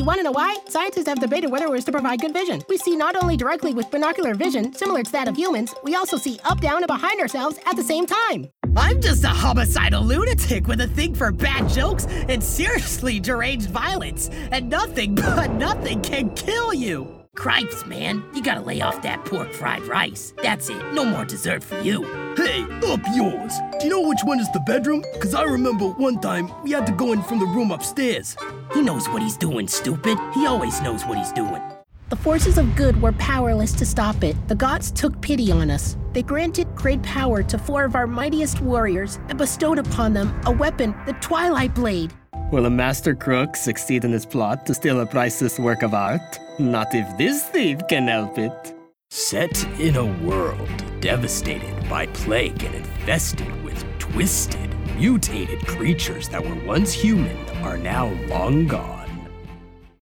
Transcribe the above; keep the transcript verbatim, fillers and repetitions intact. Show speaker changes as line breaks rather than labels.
you want to know why? Scientists have debated whether it was to provide good vision. We see not only directly with binocular vision, similar to that of humans, we also see up, down, and behind ourselves at the same time.
I'm just a homicidal lunatic with a thing for bad jokes and seriously deranged violence, and nothing but nothing can kill you. Cripes, man, you gotta lay off that pork fried rice. That's it, no more dessert for you.
Hey, up yours. Do you know which one is the bedroom? Because I remember one time we had to go in from the room upstairs.
He knows what he's doing, stupid. He always knows what he's doing.
The forces of good were powerless to stop it. The gods took pity on us. They granted great power to four of our mightiest warriors and bestowed upon them a weapon, the Twilight Blade.
Will a master crook succeed in his plot to steal a priceless work of art? Not if this thief can help it.
Set in a world devastated by plague and infested with twisted, mutated creatures that were once human are now long gone.